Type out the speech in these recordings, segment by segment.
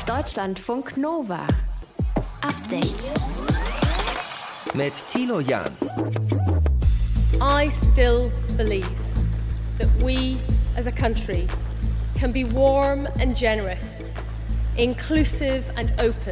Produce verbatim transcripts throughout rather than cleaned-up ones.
Deutschlandfunk Nova. Update. Mit Thilo Jahn. I still believe that we as a country can be warm and generous, inclusive and open,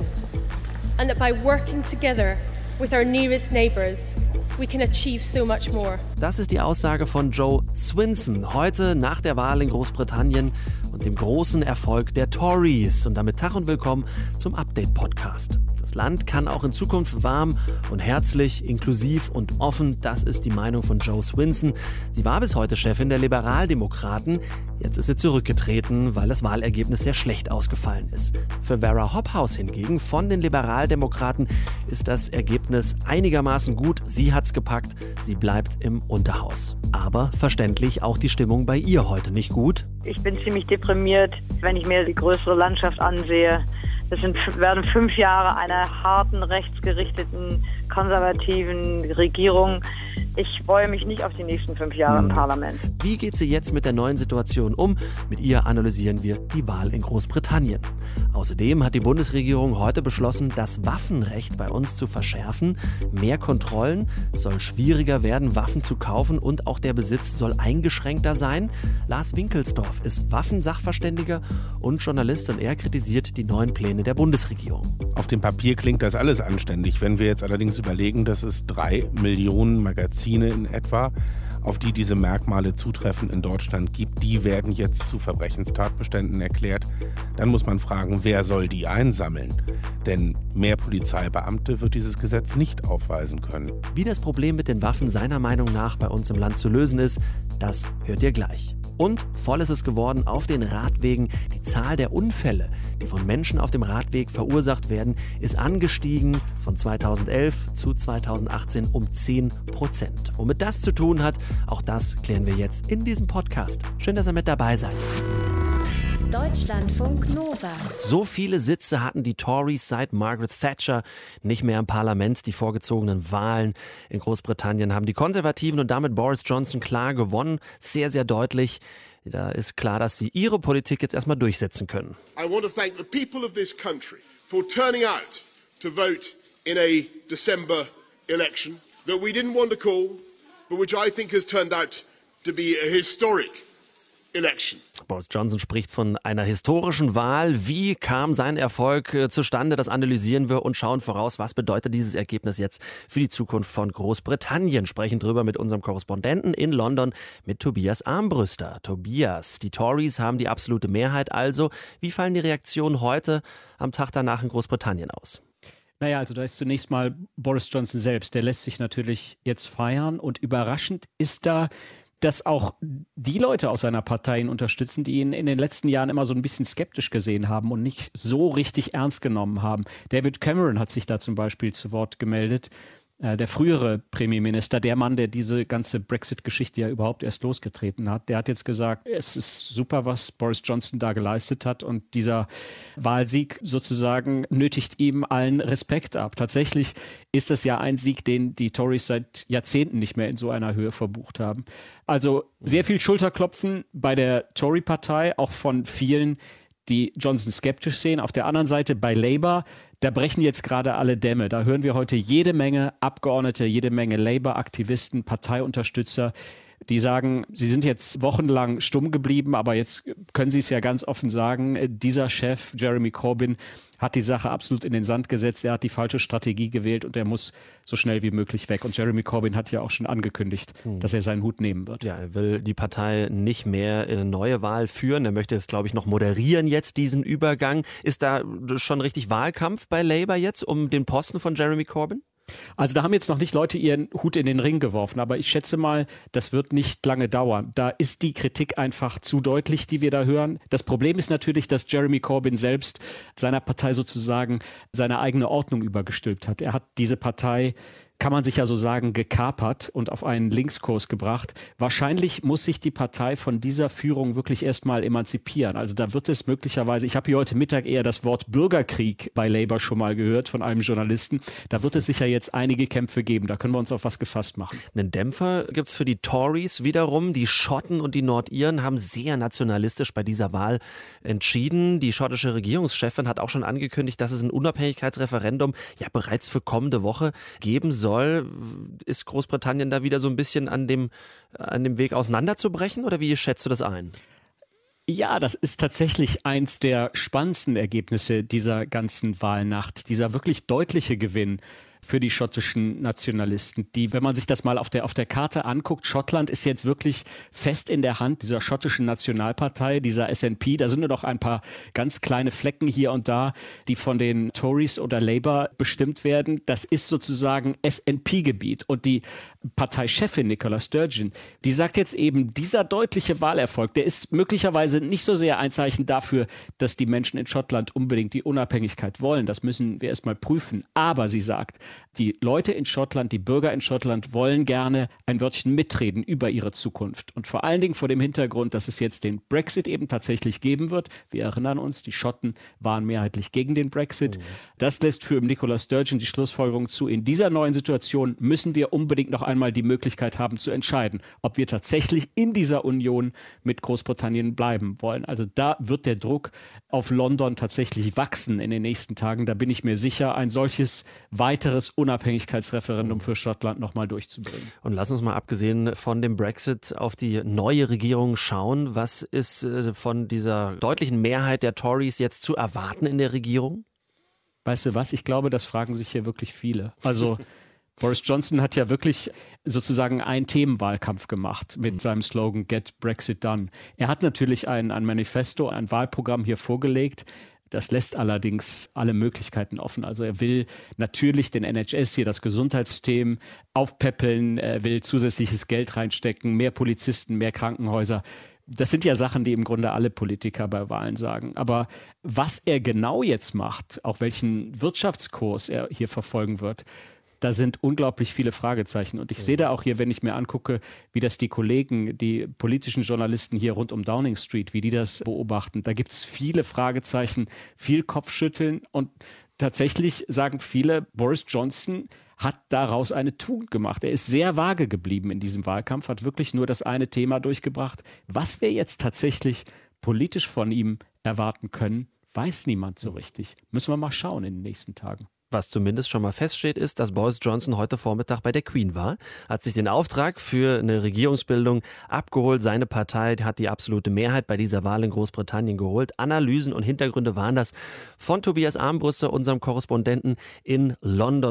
and that by working together with our nearest neighbours, we can achieve so much more. Das ist die Aussage von Jo Swinson heute nach der Wahl in Großbritannien und dem großen Erfolg der Tories. Und damit Tag und willkommen zum Update-Podcast. Das Land kann auch in Zukunft warm und herzlich, inklusiv und offen. Das ist die Meinung von Jo Swinson. Sie war bis heute Chefin der Liberaldemokraten. Jetzt ist sie zurückgetreten, weil das Wahlergebnis sehr schlecht ausgefallen ist. Für Vera Hophouse hingegen von den Liberaldemokraten ist das Ergebnis einigermaßen gut. Sie hat's gepackt. Sie bleibt im Unterhaus. Aber verständlich auch die Stimmung bei ihr heute nicht gut. Ich bin ziemlich deprimiert, wenn ich mir die größere Landschaft ansehe. Das sind, werden fünf Jahre einer harten, rechtsgerichteten, konservativen Regierung. Ich freue mich nicht auf die nächsten fünf Jahre im Parlament. Wie geht sie jetzt mit der neuen Situation um? Mit ihr analysieren wir die Wahl in Großbritannien. Außerdem hat die Bundesregierung heute beschlossen, das Waffenrecht bei uns zu verschärfen. Mehr Kontrollen, es soll schwieriger werden, Waffen zu kaufen und auch der Besitz soll eingeschränkter sein. Lars Winkelsdorf ist Waffensachverständiger und Journalist und er kritisiert die neuen Pläne der Bundesregierung. Auf dem Papier klingt das alles anständig. Wenn wir jetzt allerdings überlegen, dass es drei Millionen Magazine in etwa, auf die diese Merkmale zutreffen, in Deutschland gibt, die werden jetzt zu Verbrechenstatbeständen erklärt, dann muss man fragen, wer soll die einsammeln? Denn mehr Polizeibeamte wird dieses Gesetz nicht aufweisen können. Wie das Problem mit den Waffen seiner Meinung nach bei uns im Land zu lösen ist, das hört ihr gleich. Und voll ist es geworden auf den Radwegen. Die Zahl der Unfälle, die von Menschen auf dem Radweg verursacht werden, ist angestiegen von zweitausendelf zu zweitausendachtzehn um zehn Prozent. Womit das zu tun hat, auch das klären wir jetzt in diesem Podcast. Schön, dass ihr mit dabei seid. Deutschlandfunk Nova. So viele Sitze hatten die Tories seit Margaret Thatcher nicht mehr im Parlament. Die vorgezogenen Wahlen in Großbritannien haben die Konservativen und damit Boris Johnson klar gewonnen. Sehr, sehr deutlich. Da ist klar, dass sie ihre Politik jetzt erstmal durchsetzen können. I want to thank the people of this country for turning out to vote in a December election that we didn't want to call, but which I think has turned out to be a historic election. Boris Johnson spricht von einer historischen Wahl. Wie kam sein Erfolg äh, zustande? Das analysieren wir und schauen voraus, was bedeutet dieses Ergebnis jetzt für die Zukunft von Großbritannien. Sprechen drüber mit unserem Korrespondenten in London, mit Tobias Armbruster. Tobias, die Tories haben die absolute Mehrheit also. Wie fallen die Reaktionen heute am Tag danach in Großbritannien aus? Naja, also da ist zunächst mal Boris Johnson selbst. Der lässt sich natürlich jetzt feiern und überraschend ist da, dass auch die Leute aus seiner Partei ihn unterstützen, die ihn in den letzten Jahren immer so ein bisschen skeptisch gesehen haben und nicht so richtig ernst genommen haben. David Cameron hat sich da zum Beispiel zu Wort gemeldet. Der frühere Premierminister, der Mann, der diese ganze Brexit-Geschichte ja überhaupt erst losgetreten hat, der hat jetzt gesagt, es ist super, was Boris Johnson da geleistet hat und dieser Wahlsieg sozusagen nötigt ihm allen Respekt ab. Tatsächlich ist es ja ein Sieg, den die Tories seit Jahrzehnten nicht mehr in so einer Höhe verbucht haben. Also sehr viel Schulterklopfen bei der Tory-Partei, auch von vielen, die Johnson skeptisch sehen. Auf der anderen Seite bei Labour, da brechen jetzt gerade alle Dämme. Da hören wir heute jede Menge Abgeordnete, jede Menge Labour-Aktivisten, Parteiunterstützer, die sagen, sie sind jetzt wochenlang stumm geblieben, aber jetzt können sie es ja ganz offen sagen, dieser Chef, Jeremy Corbyn, hat die Sache absolut in den Sand gesetzt, er hat die falsche Strategie gewählt und er muss so schnell wie möglich weg. Und Jeremy Corbyn hat ja auch schon angekündigt, hm. dass er seinen Hut nehmen wird. Ja, er will die Partei nicht mehr in eine neue Wahl führen. Er möchte jetzt, glaube ich, noch moderieren jetzt diesen Übergang. Ist da schon richtig Wahlkampf bei Labour jetzt um den Posten von Jeremy Corbyn? Also da haben jetzt noch nicht Leute ihren Hut in den Ring geworfen, aber ich schätze mal, das wird nicht lange dauern. Da ist die Kritik einfach zu deutlich, die wir da hören. Das Problem ist natürlich, dass Jeremy Corbyn selbst seiner Partei sozusagen seine eigene Ordnung übergestülpt hat. Er hat diese Partei kann man sich ja so sagen, gekapert und auf einen Linkskurs gebracht. Wahrscheinlich muss sich die Partei von dieser Führung wirklich erstmal emanzipieren. Also da wird es möglicherweise, ich habe hier heute Mittag eher das Wort Bürgerkrieg bei Labour schon mal gehört von einem Journalisten. Da wird es sicher jetzt einige Kämpfe geben. Da können wir uns auf was gefasst machen. Einen Dämpfer gibt es für die Tories wiederum. Die Schotten und die Nordiren haben sehr nationalistisch bei dieser Wahl entschieden. Die schottische Regierungschefin hat auch schon angekündigt, dass es ein Unabhängigkeitsreferendum ja bereits für kommende Woche geben soll. Soll, ist Großbritannien da wieder so ein bisschen an dem, an dem Weg auseinanderzubrechen oder wie schätzt du das ein? Ja, das ist tatsächlich eins der spannendsten Ergebnisse dieser ganzen Wahlnacht, dieser wirklich deutliche Gewinn für die schottischen Nationalisten, die, wenn man sich das mal auf der, auf der Karte anguckt, Schottland ist jetzt wirklich fest in der Hand dieser schottischen Nationalpartei, dieser S N P. Da sind nur noch ein paar ganz kleine Flecken hier und da, die von den Tories oder Labour bestimmt werden. Das ist sozusagen S N P-Gebiet. Und die Parteichefin Nicola Sturgeon, die sagt jetzt eben, dieser deutliche Wahlerfolg, der ist möglicherweise nicht so sehr ein Zeichen dafür, dass die Menschen in Schottland unbedingt die Unabhängigkeit wollen. Das müssen wir erstmal prüfen. Aber sie sagt, die Leute in Schottland, die Bürger in Schottland wollen gerne ein Wörtchen mitreden über ihre Zukunft. Und vor allen Dingen vor dem Hintergrund, dass es jetzt den Brexit eben tatsächlich geben wird. Wir erinnern uns, die Schotten waren mehrheitlich gegen den Brexit. Das lässt für Nicola Sturgeon die Schlussfolgerung zu, in dieser neuen Situation müssen wir unbedingt noch einmal die Möglichkeit haben zu entscheiden, ob wir tatsächlich in dieser Union mit Großbritannien bleiben wollen. Also da wird der Druck auf London tatsächlich wachsen in den nächsten Tagen. Da bin ich mir sicher, ein solches weiteres Unabhängigkeitsreferendum für Schottland nochmal durchzubringen. Und lass uns mal abgesehen von dem Brexit auf die neue Regierung schauen. Was ist äh, von dieser deutlichen Mehrheit der Tories jetzt zu erwarten in der Regierung? Weißt du was? Ich glaube, das fragen sich hier wirklich viele. Also Boris Johnson hat ja wirklich sozusagen einen Themenwahlkampf gemacht mit seinem Slogan Get Brexit Done. Er hat natürlich ein, ein Manifesto, ein Wahlprogramm hier vorgelegt. Das lässt allerdings alle Möglichkeiten offen. Also er will natürlich den N H S hier, das Gesundheitssystem, aufpäppeln, er will zusätzliches Geld reinstecken, mehr Polizisten, mehr Krankenhäuser. Das sind ja Sachen, die im Grunde alle Politiker bei Wahlen sagen. Aber was er genau jetzt macht, auch welchen Wirtschaftskurs er hier verfolgen wird, da sind unglaublich viele Fragezeichen. Und ich sehe da auch hier, wenn ich mir angucke, wie das die Kollegen, die politischen Journalisten hier rund um Downing Street, wie die das beobachten, da gibt es viele Fragezeichen, viel Kopfschütteln. Und tatsächlich sagen viele, Boris Johnson hat daraus eine Tugend gemacht. Er ist sehr vage geblieben in diesem Wahlkampf, hat wirklich nur das eine Thema durchgebracht. Was wir jetzt tatsächlich politisch von ihm erwarten können, weiß niemand so richtig. Müssen wir mal schauen in den nächsten Tagen. Was zumindest schon mal feststeht, ist, dass Boris Johnson heute Vormittag bei der Queen war, hat sich den Auftrag für eine Regierungsbildung abgeholt. Seine Partei hat die absolute Mehrheit bei dieser Wahl in Großbritannien geholt. Analysen und Hintergründe waren das von Tobias Armbruster, unserem Korrespondenten in London.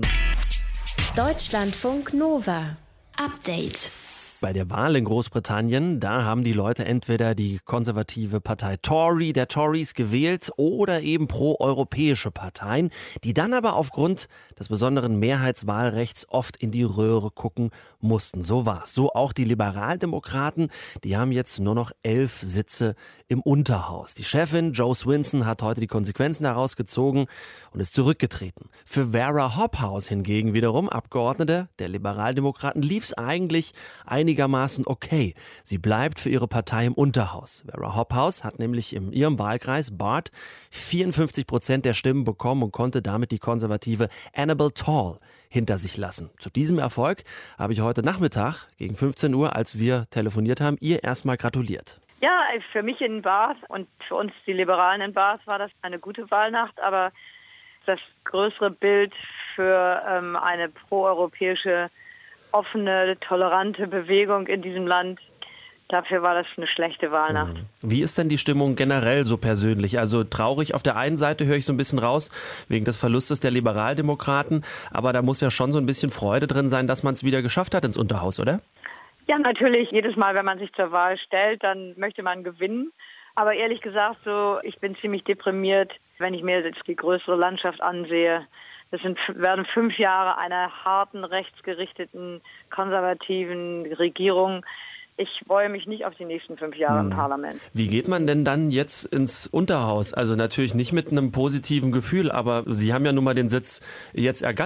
Deutschlandfunk Nova. Update. Bei der Wahl in Großbritannien, da haben die Leute entweder die konservative Partei Tory der Tories gewählt oder eben pro-europäische Parteien, die dann aber aufgrund des besonderen Mehrheitswahlrechts oft in die Röhre gucken mussten. So war's. So auch die Liberaldemokraten, die haben jetzt nur noch elf Sitze im Unterhaus. Die Chefin Jo Swinson hat heute die Konsequenzen daraus gezogen und ist zurückgetreten. Für Vera Hobhouse hingegen wiederum, Abgeordnete der Liberaldemokraten, lief's eigentlich einigermaßen okay. Sie bleibt für ihre Partei im Unterhaus. Vera Hobhouse hat nämlich in ihrem Wahlkreis Bath vierundfünfzig Prozent der Stimmen bekommen und konnte damit die konservative Annabel Tall hinter sich lassen. Zu diesem Erfolg habe ich heute Nachmittag gegen fünfzehn Uhr, als wir telefoniert haben, ihr erstmal gratuliert. Ja, für mich in Bath und für uns die Liberalen in Bath war das eine gute Wahlnacht, aber das größere Bild für ähm, eine proeuropäische, offene, tolerante Bewegung in diesem Land, dafür war das eine schlechte Wahlnacht. Wie ist denn die Stimmung generell so persönlich? Also traurig auf der einen Seite höre ich so ein bisschen raus, wegen des Verlustes der Liberaldemokraten, aber da muss ja schon so ein bisschen Freude drin sein, dass man es wieder geschafft hat ins Unterhaus, oder? Ja, natürlich. Jedes Mal, wenn man sich zur Wahl stellt, dann möchte man gewinnen. Aber ehrlich gesagt, so, ich bin ziemlich deprimiert, wenn ich mir jetzt die größere Landschaft ansehe. Das sind, werden fünf Jahre einer harten, rechtsgerichteten, konservativen Regierung. Ich freue mich nicht auf die nächsten fünf Jahre hm. im Parlament. Wie geht man denn dann jetzt ins Unterhaus? Also natürlich nicht mit einem positiven Gefühl, aber Sie haben ja nun mal den Sitz jetzt ergattert.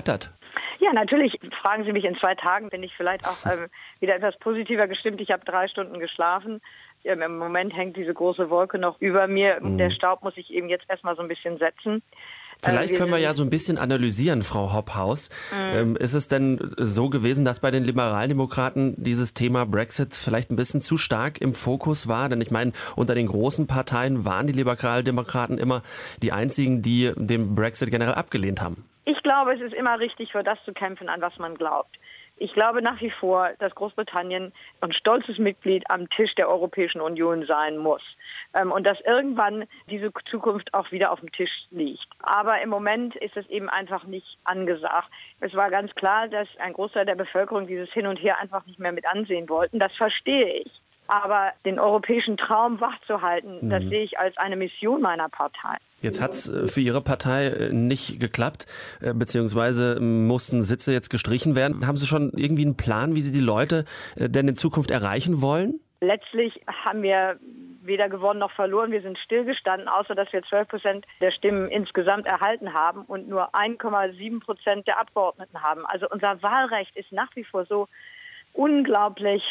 Ja, natürlich fragen Sie mich in zwei Tagen, bin ich vielleicht auch ähm, wieder etwas positiver gestimmt. Ich habe drei Stunden geschlafen. Ähm, Im Moment hängt diese große Wolke noch über mir. Mhm. Der Staub muss sich eben jetzt erstmal so ein bisschen setzen. Vielleicht können wir ja so ein bisschen analysieren, Frau Hobhouse. Mhm. Ähm, ist es denn so gewesen, dass bei den Liberaldemokraten dieses Thema Brexit vielleicht ein bisschen zu stark im Fokus war? Denn ich meine, unter den großen Parteien waren die Liberaldemokraten immer die einzigen, die den Brexit generell abgelehnt haben. Ich glaube, es ist immer richtig, für das zu kämpfen, an was man glaubt. Ich glaube nach wie vor, dass Großbritannien ein stolzes Mitglied am Tisch der Europäischen Union sein muss. Und dass irgendwann diese Zukunft auch wieder auf dem Tisch liegt. Aber im Moment ist es eben einfach nicht angesagt. Es war ganz klar, dass ein Großteil der Bevölkerung dieses Hin und Her einfach nicht mehr mit ansehen wollten. Das verstehe ich. Aber den europäischen Traum wachzuhalten, mhm. das sehe ich als eine Mission meiner Partei. Jetzt hat es für Ihre Partei nicht geklappt, beziehungsweise mussten Sitze jetzt gestrichen werden. Haben Sie schon irgendwie einen Plan, wie Sie die Leute denn in Zukunft erreichen wollen? Letztlich haben wir weder gewonnen noch verloren. Wir sind stillgestanden, außer dass wir zwölf Prozent der Stimmen insgesamt erhalten haben und nur eins Komma sieben Prozent der Abgeordneten haben. Also unser Wahlrecht ist nach wie vor so unglaublich.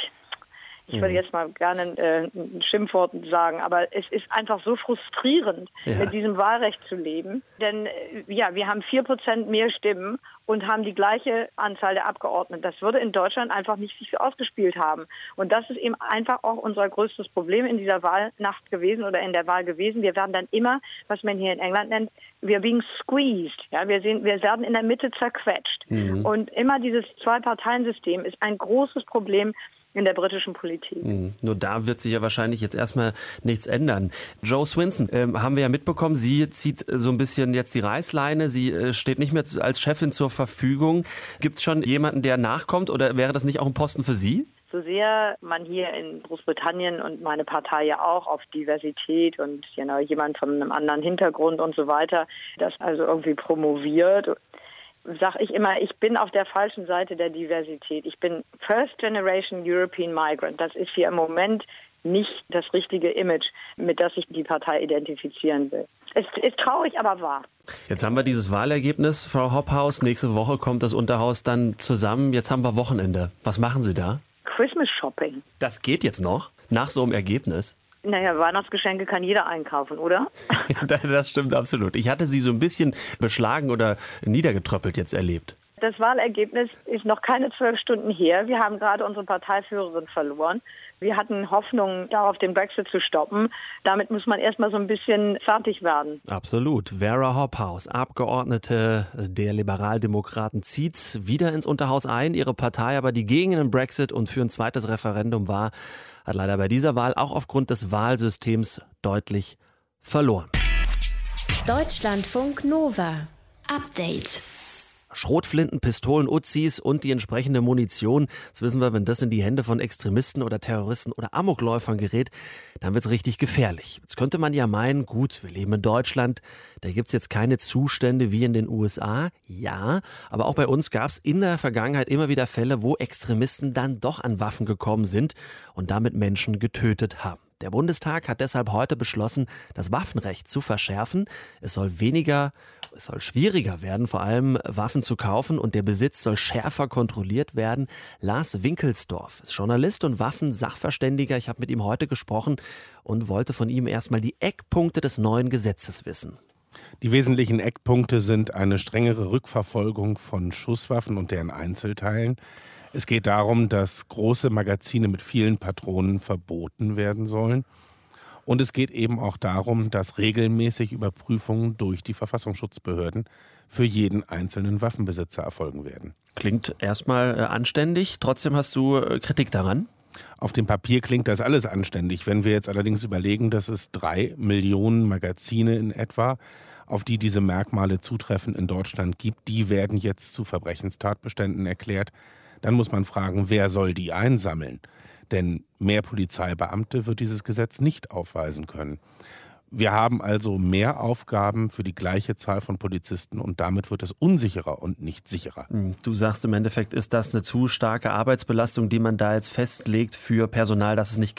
Ich würde jetzt mal gerne äh, ein Schimpfwort sagen, aber es ist einfach so frustrierend, ja. mit diesem Wahlrecht zu leben. Denn äh, ja, wir haben vier Prozent mehr Stimmen und haben die gleiche Anzahl der Abgeordneten. Das würde in Deutschland einfach nicht sich ausgespielt haben. Und das ist eben einfach auch unser größtes Problem in dieser Wahlnacht gewesen oder in der Wahl gewesen. Wir werden dann immer, was man hier in England nennt, wir being squeezed. Ja, wir, sehen, wir werden in der Mitte zerquetscht. Mhm. Und immer dieses Zwei-Parteien-System ist ein großes Problem in der britischen Politik. Mhm. Nur da wird sich ja wahrscheinlich jetzt erstmal nichts ändern. Jo Swinson, ähm, haben wir ja mitbekommen, sie zieht so ein bisschen jetzt die Reißleine, sie äh, steht nicht mehr als Chefin zur Verfügung. Gibt es schon jemanden, der nachkommt oder wäre das nicht auch ein Posten für Sie? So sehr man hier in Großbritannien und meine Partei ja auch auf Diversität und you know, jemand von einem anderen Hintergrund und so weiter, das also irgendwie promoviert, sage ich immer, ich bin auf der falschen Seite der Diversität. Ich bin First Generation European Migrant. Das ist hier im Moment nicht das richtige Image, mit das ich die Partei identifizieren will. Es ist traurig, aber wahr. Jetzt haben wir dieses Wahlergebnis, Frau Hobhouse. Nächste Woche kommt das Unterhaus dann zusammen. Jetzt haben wir Wochenende. Was machen Sie da? Christmas Shopping. Das geht jetzt noch? Nach so einem Ergebnis? Naja, Weihnachtsgeschenke kann jeder einkaufen, oder? Das stimmt absolut. Ich hatte Sie so ein bisschen beschlagen oder niedergetröppelt jetzt erlebt. Das Wahlergebnis ist noch keine zwölf Stunden her. Wir haben gerade unsere Parteiführerin verloren. Wir hatten Hoffnung darauf, den Brexit zu stoppen. Damit muss man erstmal so ein bisschen fertig werden. Absolut. Vera Hobhouse, Abgeordnete der Liberaldemokraten, zieht wieder ins Unterhaus ein. Ihre Partei aber, die gegen den Brexit und für ein zweites Referendum war, hat leider bei dieser Wahl auch aufgrund des Wahlsystems deutlich verloren. Deutschlandfunk Nova. Update. Schrotflinten, Pistolen, Uzis und die entsprechende Munition. Das wissen wir, wenn das in die Hände von Extremisten oder Terroristen oder Amokläufern gerät, dann wird es richtig gefährlich. Jetzt könnte man ja meinen, gut, wir leben in Deutschland, da gibt es jetzt keine Zustände wie in den U S A. Ja, aber auch bei uns gab es in der Vergangenheit immer wieder Fälle, wo Extremisten dann doch an Waffen gekommen sind und damit Menschen getötet haben. Der Bundestag hat deshalb heute beschlossen, das Waffenrecht zu verschärfen. Es soll weniger, es soll schwieriger werden, vor allem Waffen zu kaufen, und der Besitz soll schärfer kontrolliert werden. Lars Winkelsdorf ist Journalist und Waffensachverständiger. Ich habe mit ihm heute gesprochen und wollte von ihm erstmal die Eckpunkte des neuen Gesetzes wissen. Die wesentlichen Eckpunkte sind eine strengere Rückverfolgung von Schusswaffen und deren Einzelteilen. Es geht darum, dass große Magazine mit vielen Patronen verboten werden sollen. Und es geht eben auch darum, dass regelmäßig Überprüfungen durch die Verfassungsschutzbehörden für jeden einzelnen Waffenbesitzer erfolgen werden. Klingt erstmal äh, anständig. Trotzdem hast du äh, Kritik daran? Auf dem Papier klingt das alles anständig. Wenn wir jetzt allerdings überlegen, dass es drei Millionen Magazine in etwa, auf die diese Merkmale zutreffen, in Deutschland gibt, die werden jetzt zu Verbrechenstatbeständen erklärt, dann muss man fragen, wer soll die einsammeln? Denn mehr Polizeibeamte wird dieses Gesetz nicht aufweisen können. Wir haben also mehr Aufgaben für die gleiche Zahl von Polizisten und damit wird es unsicherer und nicht sicherer. Du sagst, im Endeffekt ist das eine zu starke Arbeitsbelastung, die man da jetzt festlegt für Personal, das es nicht gibt.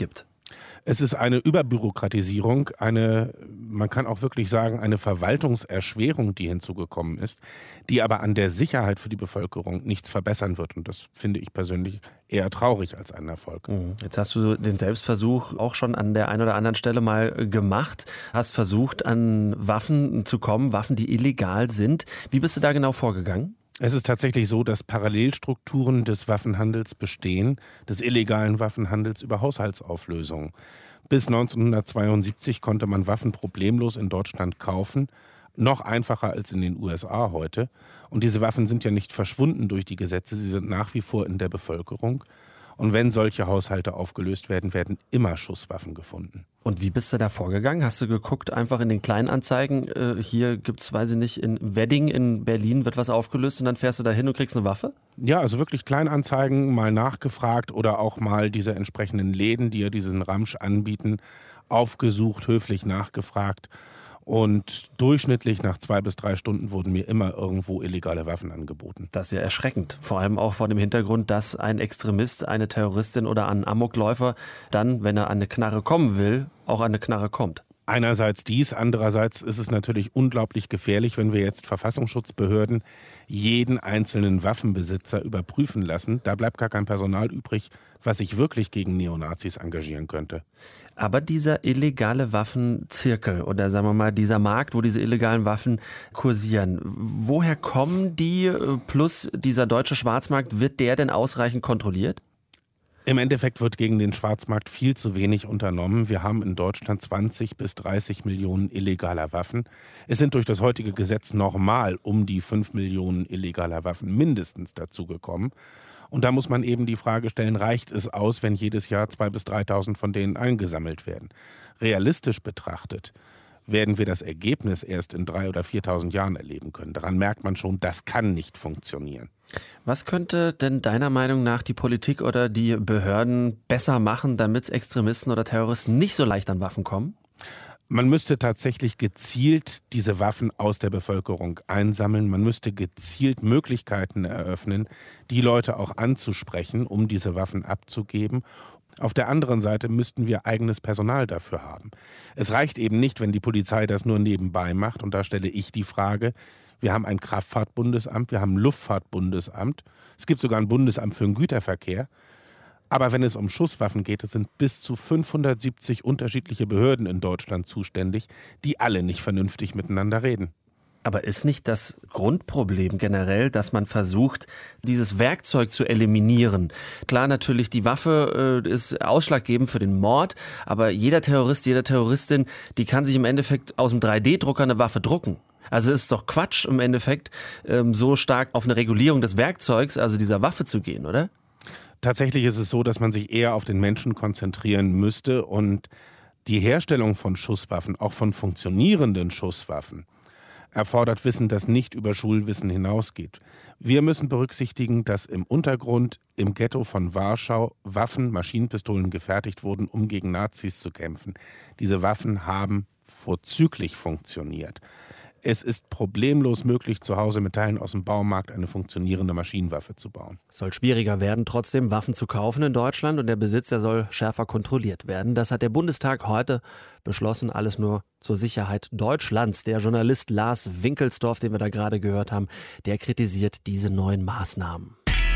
Es ist eine Überbürokratisierung, eine, man kann auch wirklich sagen, eine Verwaltungserschwerung, die hinzugekommen ist, die aber an der Sicherheit für die Bevölkerung nichts verbessern wird. Und das finde ich persönlich eher traurig als einen Erfolg. Jetzt hast du den Selbstversuch auch schon an der einen oder anderen Stelle mal gemacht, hast versucht, an Waffen zu kommen, Waffen, die illegal sind. Wie bist du da genau vorgegangen? Es ist tatsächlich so, dass Parallelstrukturen des Waffenhandels bestehen, des illegalen Waffenhandels über Haushaltsauflösungen. Bis neunzehnhundertzweiundsiebzig konnte man Waffen problemlos in Deutschland kaufen, noch einfacher als in den U S A heute. Und diese Waffen sind ja nicht verschwunden durch die Gesetze, sie sind nach wie vor in der Bevölkerung. Und wenn solche Haushalte aufgelöst werden, werden immer Schusswaffen gefunden. Und wie bist du da vorgegangen? Hast du geguckt, einfach in den Kleinanzeigen, äh, hier gibt's, weiß ich nicht, in Wedding in Berlin wird was aufgelöst und dann fährst du da hin und kriegst eine Waffe? Ja, also wirklich Kleinanzeigen, mal nachgefragt oder auch mal diese entsprechenden Läden, die ja diesen Ramsch anbieten, aufgesucht, höflich nachgefragt. Und durchschnittlich nach zwei bis drei Stunden wurden mir immer irgendwo illegale Waffen angeboten. Das ist ja erschreckend. Vor allem auch vor dem Hintergrund, dass ein Extremist, eine Terroristin oder ein Amokläufer dann, wenn er an eine Knarre kommen will, auch an eine Knarre kommt. Einerseits dies, andererseits ist es natürlich unglaublich gefährlich, wenn wir jetzt Verfassungsschutzbehörden jeden einzelnen Waffenbesitzer überprüfen lassen. Da bleibt gar kein Personal übrig, was sich wirklich gegen Neonazis engagieren könnte. Aber dieser illegale Waffenzirkel oder sagen wir mal dieser Markt, wo diese illegalen Waffen kursieren, woher kommen die plus dieser deutsche Schwarzmarkt, wird der denn ausreichend kontrolliert? Im Endeffekt wird gegen den Schwarzmarkt viel zu wenig unternommen. Wir haben in Deutschland zwanzig bis dreißig Millionen illegaler Waffen. Es sind durch das heutige Gesetz nochmal um die fünf Millionen illegaler Waffen mindestens dazugekommen. Und da muss man eben die Frage stellen, reicht es aus, wenn jedes Jahr zweitausend bis dreitausend von denen eingesammelt werden? Realistisch betrachtet werden wir das Ergebnis erst in dreitausend oder viertausend Jahren erleben können. Daran merkt man schon, das kann nicht funktionieren. Was könnte denn deiner Meinung nach die Politik oder die Behörden besser machen, damit Extremisten oder Terroristen nicht so leicht an Waffen kommen? Man müsste tatsächlich gezielt diese Waffen aus der Bevölkerung einsammeln. Man müsste gezielt Möglichkeiten eröffnen, die Leute auch anzusprechen, um diese Waffen abzugeben. Auf der anderen Seite müssten wir eigenes Personal dafür haben. Es reicht eben nicht, wenn die Polizei das nur nebenbei macht. Und da stelle ich die Frage, wir haben ein Kraftfahrtbundesamt, wir haben ein Luftfahrtbundesamt. Es gibt sogar ein Bundesamt für den Güterverkehr. Aber wenn es um Schusswaffen geht, es sind bis zu fünfhundertsiebzig unterschiedliche Behörden in Deutschland zuständig, die alle nicht vernünftig miteinander reden. Aber ist nicht das Grundproblem generell, dass man versucht, dieses Werkzeug zu eliminieren? Klar, natürlich, die Waffe äh, ist ausschlaggebend für den Mord, aber jeder Terrorist, jede Terroristin, die kann sich im Endeffekt aus dem drei D Drucker eine Waffe drucken. Also es ist doch Quatsch im Endeffekt, ähm, so stark auf eine Regulierung des Werkzeugs, also dieser Waffe zu gehen, oder? Tatsächlich ist es so, dass man sich eher auf den Menschen konzentrieren müsste und die Herstellung von Schusswaffen, auch von funktionierenden Schusswaffen, erfordert Wissen, das nicht über Schulwissen hinausgeht. Wir müssen berücksichtigen, dass im Untergrund, im Ghetto von Warschau Waffen, Maschinenpistolen gefertigt wurden, um gegen Nazis zu kämpfen. Diese Waffen haben vorzüglich funktioniert. Es ist problemlos möglich, zu Hause mit Teilen aus dem Baumarkt eine funktionierende Maschinenwaffe zu bauen. Es soll schwieriger werden, trotzdem Waffen zu kaufen in Deutschland und der Besitz, der soll schärfer kontrolliert werden. Das hat der Bundestag heute beschlossen, alles nur zur Sicherheit Deutschlands. Der Journalist Lars Winkelsdorf, den wir da gerade gehört haben, der kritisiert diese neuen Maßnahmen.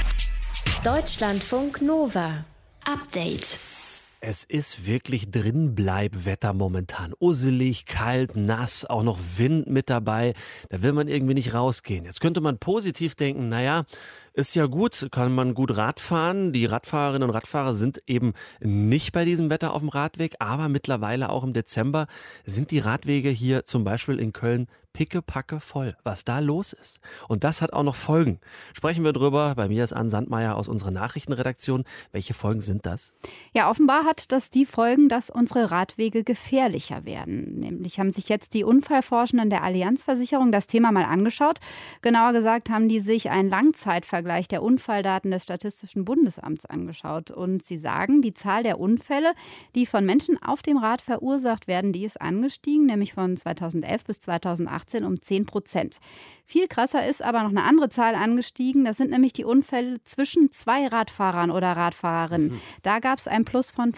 Deutschlandfunk Nova. Update. Es ist wirklich Drinbleibwetter momentan. Usselig, kalt, nass, auch noch Wind mit dabei. Da will man irgendwie nicht rausgehen. Jetzt könnte man positiv denken, naja, ist ja gut, kann man gut Rad fahren. Die Radfahrerinnen und Radfahrer sind eben nicht bei diesem Wetter auf dem Radweg, aber mittlerweile auch im Dezember sind die Radwege hier zum Beispiel in Köln pickepacke voll, was da los ist. Und das hat auch noch Folgen. Sprechen wir drüber. Bei mir ist Ann Sandmeier aus unserer Nachrichtenredaktion. Welche Folgen sind das? Ja, offenbar hat das die Folgen, dass unsere Radwege gefährlicher werden. Nämlich haben sich jetzt die Unfallforschenden der Allianz-Versicherung das Thema mal angeschaut. Genauer gesagt haben die sich einen Langzeitvergleich der Unfalldaten des Statistischen Bundesamts angeschaut. Und sie sagen, die Zahl der Unfälle, die von Menschen auf dem Rad verursacht werden, die ist angestiegen, nämlich von zweitausendelf bis zweitausendachtzehn um zehn Prozent. Viel krasser ist aber noch eine andere Zahl angestiegen. Das sind nämlich die Unfälle zwischen zwei Radfahrern oder Radfahrerinnen. Mhm. Da gab es einen Plus von fast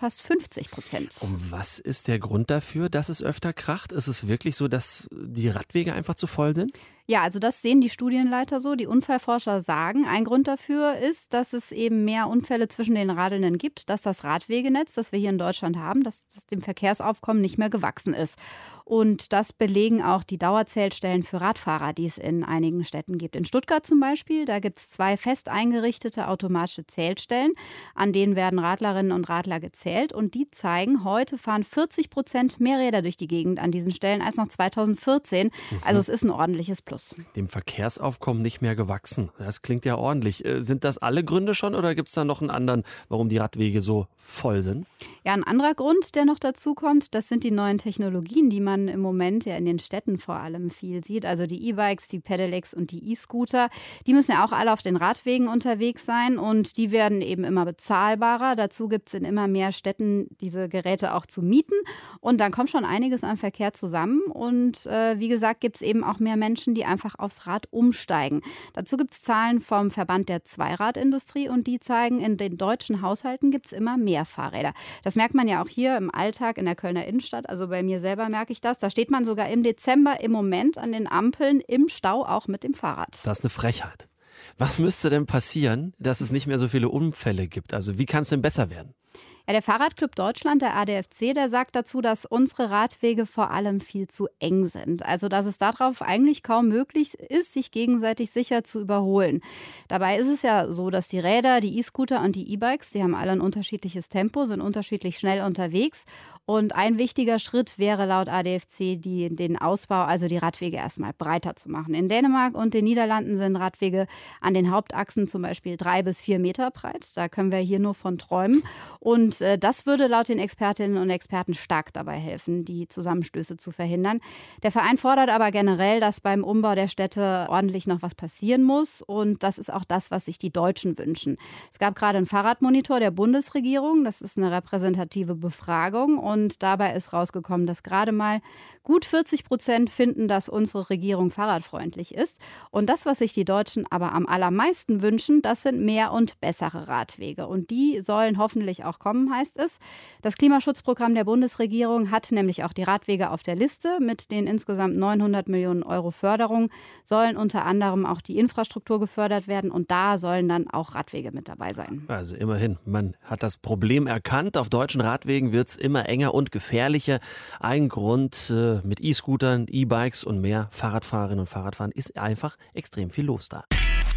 fast fünfzig Prozent. Und was ist der Grund dafür, dass es öfter kracht? Ist es wirklich so, dass die Radwege einfach zu voll sind? Ja, also das sehen die Studienleiter so. Die Unfallforscher sagen, ein Grund dafür ist, dass es eben mehr Unfälle zwischen den Radelnden gibt, dass das Radwegenetz, das wir hier in Deutschland haben, dass das dem Verkehrsaufkommen nicht mehr gewachsen ist. Und das belegen auch die Dauerzählstellen für Radfahrer, die es in einigen Städten gibt. In Stuttgart zum Beispiel, da gibt es zwei fest eingerichtete automatische Zählstellen, an denen werden Radlerinnen und Radler gezählt. Und die zeigen, heute fahren vierzig Prozent mehr Räder durch die Gegend an diesen Stellen als noch zweitausendvierzehn. Mhm. Also es ist ein ordentliches Plus. Dem Verkehrsaufkommen nicht mehr gewachsen. Das klingt ja ordentlich. Sind das alle Gründe schon oder gibt es da noch einen anderen, warum die Radwege so voll sind? Ja, ein anderer Grund, der noch dazu kommt, das sind die neuen Technologien, die man im Moment ja in den Städten vor allem viel sieht. Also die E-Bikes, die Pedelecs und die E-Scooter. Die müssen ja auch alle auf den Radwegen unterwegs sein und die werden eben immer bezahlbarer. Dazu gibt es in immer mehr Städten diese Geräte auch zu mieten. Und dann kommt schon einiges an Verkehr zusammen. Und äh, wie gesagt, gibt es eben auch mehr Menschen, die einfach aufs Rad umsteigen. Dazu gibt es Zahlen vom Verband der Zweiradindustrie und die zeigen, in den deutschen Haushalten gibt es immer mehr Fahrräder. Das merkt man ja auch hier im Alltag in der Kölner Innenstadt. Also bei mir selber merke ich das. Da steht man sogar im Dezember im Moment an den Ampeln im Stau, auch mit dem Fahrrad. Das ist eine Frechheit. Was müsste denn passieren, dass es nicht mehr so viele Unfälle gibt? Also wie kann es denn besser werden? Ja, der Fahrradclub Deutschland, der A D F C, der sagt dazu, dass unsere Radwege vor allem viel zu eng sind. Also dass es darauf eigentlich kaum möglich ist, sich gegenseitig sicher zu überholen. Dabei ist es ja so, dass die Räder, die E-Scooter und die E-Bikes, die haben alle ein unterschiedliches Tempo, sind unterschiedlich schnell unterwegs. Und ein wichtiger Schritt wäre laut A D F C die, den Ausbau, also die Radwege erstmal breiter zu machen. In Dänemark und den Niederlanden sind Radwege an den Hauptachsen zum Beispiel drei bis vier Meter breit. Da können wir hier nur von träumen. Und äh, das würde laut den Expertinnen und Experten stark dabei helfen, die Zusammenstöße zu verhindern. Der Verein fordert aber generell, dass beim Umbau der Städte ordentlich noch was passieren muss. Und das ist auch das, was sich die Deutschen wünschen. Es gab gerade einen Fahrradmonitor der Bundesregierung. Das ist eine repräsentative Befragung. Und Und dabei ist rausgekommen, dass gerade mal gut vierzig Prozent finden, dass unsere Regierung fahrradfreundlich ist. Und das, was sich die Deutschen aber am allermeisten wünschen, das sind mehr und bessere Radwege. Und die sollen hoffentlich auch kommen, heißt es. Das Klimaschutzprogramm der Bundesregierung hat nämlich auch die Radwege auf der Liste. Mit den insgesamt neunhundert Millionen Euro Förderung sollen unter anderem auch die Infrastruktur gefördert werden. Und da sollen dann auch Radwege mit dabei sein. Also immerhin, man hat das Problem erkannt. Auf deutschen Radwegen wird es immer enger und gefährlicher. Ein Grund äh, mit E-Scootern, E-Bikes und mehr Fahrradfahrerinnen und Fahrradfahren ist einfach extrem viel los da.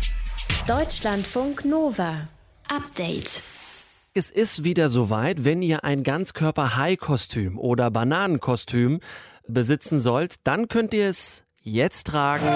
Deutschlandfunk Nova. Update. Es ist wieder soweit, wenn ihr ein Ganzkörper-Hai-Kostüm oder Bananenkostüm besitzen sollt, dann könnt ihr es jetzt tragen.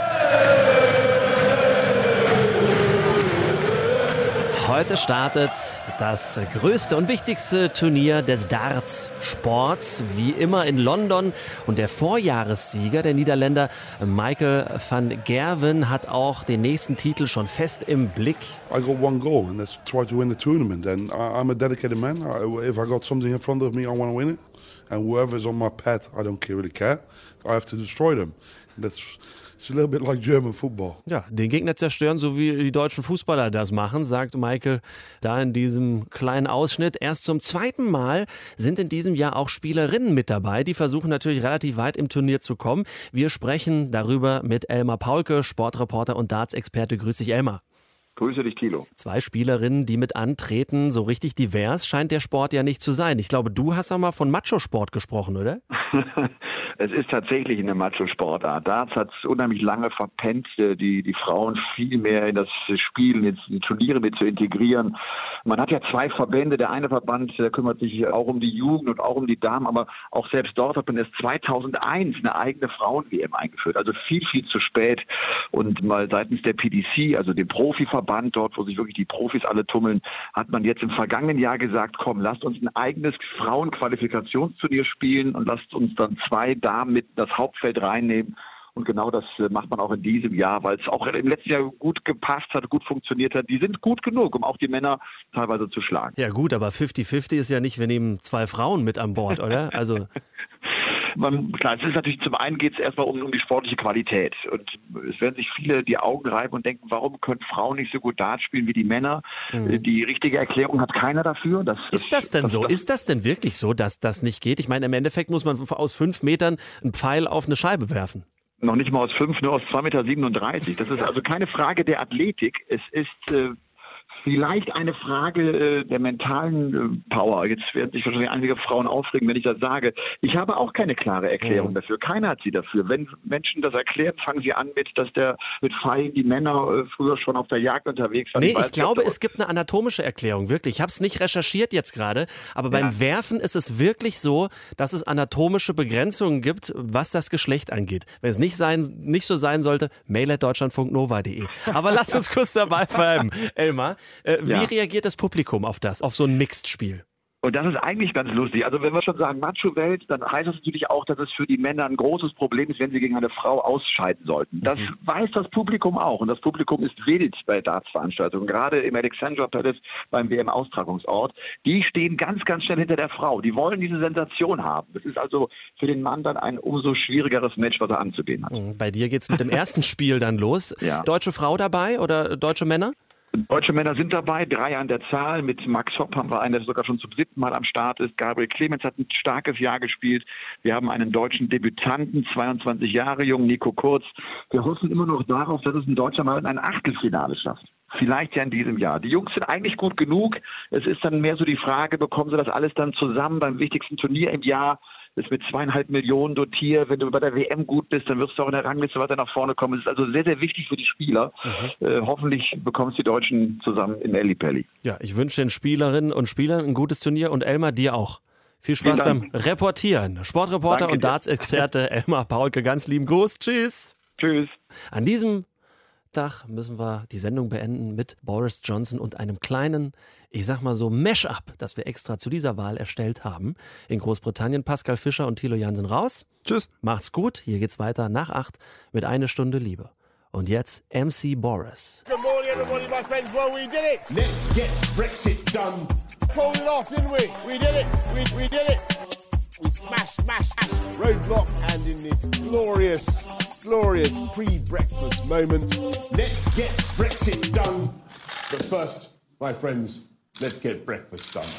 Heute startet das größte und wichtigste Turnier des Darts-Sports, wie immer in London. Und der Vorjahressieger, der Niederländer Michael van Gerwen, hat auch den nächsten Titel schon fest im Blick. I got one goal and that's try to win the tournament. And I'm a dedicated man. If I got something in front of me, I want to win it. And whoever's on my path, I don't really care. I have to destroy them. And that's It's a little bit like German football. Ja, den Gegner zerstören, so wie die deutschen Fußballer das machen, sagt Michael da in diesem kleinen Ausschnitt. Erst zum zweiten Mal sind in diesem Jahr auch Spielerinnen mit dabei. Die versuchen natürlich relativ weit im Turnier zu kommen. Wir sprechen darüber mit Elmar Paulke, Sportreporter und Darts-Experte. Grüß dich, Elmar. Grüße dich, Thilo. Zwei Spielerinnen, die mit antreten, so richtig divers scheint der Sport ja nicht zu sein. Ich glaube, du hast auch mal von Macho-Sport gesprochen, oder? Es ist tatsächlich eine Macho-Sportart. Darts hat es unheimlich lange verpennt, die, die Frauen viel mehr in das Spiel, in die Turniere mit zu integrieren. Man hat ja zwei Verbände. Der eine Verband, der kümmert sich auch um die Jugend und auch um die Damen, aber auch selbst dort hat man erst zweitausendeins eine eigene Frauen-W M eingeführt. Also viel, viel zu spät. Und mal seitens der P D C, also dem Profiverband, dort, wo sich wirklich die Profis alle tummeln, hat man jetzt im vergangenen Jahr gesagt, komm, lasst uns ein eigenes Frauenqualifikationsturnier spielen und lasst uns dann zwei Damen mit das Hauptfeld reinnehmen. Und genau das macht man auch in diesem Jahr, weil es auch im letzten Jahr gut gepasst hat, gut funktioniert hat. Die sind gut genug, um auch die Männer teilweise zu schlagen. Ja gut, aber fünfzig fünfzig ist ja nicht, wir nehmen zwei Frauen mit an Bord, oder? Also Man, klar, es ist natürlich zum einen geht es erstmal um, um die sportliche Qualität. Und es werden sich viele die Augen reiben und denken, warum können Frauen nicht so gut Dart spielen wie die Männer? Mhm. Die richtige Erklärung hat keiner dafür. Das, ist das denn das, so? Das, ist das denn wirklich so, dass das nicht geht? Ich meine, im Endeffekt muss man aus fünf Metern einen Pfeil auf eine Scheibe werfen. Noch nicht mal aus fünf, nur aus zwei Meter siebenunddreißig. Das ist also keine Frage der Athletik. Es ist äh, vielleicht eine Frage äh, der mentalen äh, Power. Jetzt werden sich wahrscheinlich einige Frauen aufregen, wenn ich das sage. Ich habe auch keine klare Erklärung mhm. dafür. Keiner hat sie dafür. Wenn Menschen das erklären, fangen sie an mit, dass der mit Pfeilen die Männer äh, früher schon auf der Jagd unterwegs waren. Nee, ich, ich glaube, es gibt eine anatomische Erklärung, wirklich. Ich habe es nicht recherchiert jetzt gerade, aber beim ja. Werfen ist es wirklich so, dass es anatomische Begrenzungen gibt, was das Geschlecht angeht. Wenn es nicht, sein, nicht so sein sollte, mail at deutschlandfunk nova punkt de. Aber lass uns kurz dabei bleiben, Elmar. Äh, wie ja. reagiert das Publikum auf das, auf so ein Mixed-Spiel? Und das ist eigentlich ganz lustig. Also wenn wir schon sagen Macho-Welt, dann heißt das natürlich auch, dass es für die Männer ein großes Problem ist, wenn sie gegen eine Frau ausscheiden sollten. Das mhm. weiß das Publikum auch. Und das Publikum ist wild bei Darts-Veranstaltungen. Gerade im Alexandra Palace beim W M-Austragungsort. Die stehen ganz, ganz schnell hinter der Frau. Die wollen diese Sensation haben. Das ist also für den Mann dann ein umso schwierigeres Match, was er anzugehen hat. Bei dir geht es mit dem ersten Spiel dann los. Ja. Deutsche Frau dabei oder deutsche Männer? Deutsche Männer sind dabei, drei an der Zahl. Mit Max Hopp haben wir einen, der sogar schon zum siebten Mal am Start ist. Gabriel Clemens hat ein starkes Jahr gespielt. Wir haben einen deutschen Debütanten, zweiundzwanzig Jahre jung, Nico Kurz. Wir hoffen immer noch darauf, dass es ein Deutscher mal in ein Achtelfinale schafft. Vielleicht ja in diesem Jahr. Die Jungs sind eigentlich gut genug. Es ist dann mehr so die Frage, bekommen sie das alles dann zusammen beim wichtigsten Turnier im Jahr? Ist mit zweieinhalb Millionen dotiert. Wenn du bei der W M gut bist, dann wirst du auch in der Rangliste weiter nach vorne kommen. Es ist also sehr, sehr wichtig für die Spieler. Mhm. Äh, hoffentlich bekommen es die Deutschen zusammen in Ellipelli. Ja, ich wünsche den Spielerinnen und Spielern ein gutes Turnier und Elmar, dir auch. Viel Spaß beim Reportieren. Sportreporter Danke und Darts-Experte Elmar Paulke, ganz lieben Gruß. Tschüss. Tschüss. An diesem Tag müssen wir die Sendung beenden mit Boris Johnson und einem kleinen, ich sag mal so, Mash-up, das wir extra zu dieser Wahl erstellt haben. In Großbritannien Pascal Fischer und Thilo Jansen raus. Tschüss. Macht's gut. Hier geht's weiter nach acht mit Eine Stunde Liebe. Und jetzt M C Boris. Good morning, everybody, my friends. Well, we did it. Let's get Brexit done. Pulled it off, didn't we? We did it. We, we did it. We smashed, smashed, smashed. Roadblock. And in this glorious, glorious pre-breakfast moment, let's get Brexit done. But first, my friends, let's get breakfast done.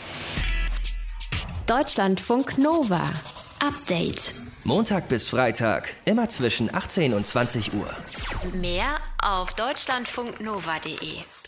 Deutschlandfunk Nova. Update. Montag bis Freitag, immer zwischen achtzehn und zwanzig Uhr. Mehr auf deutschlandfunk nova punkt de.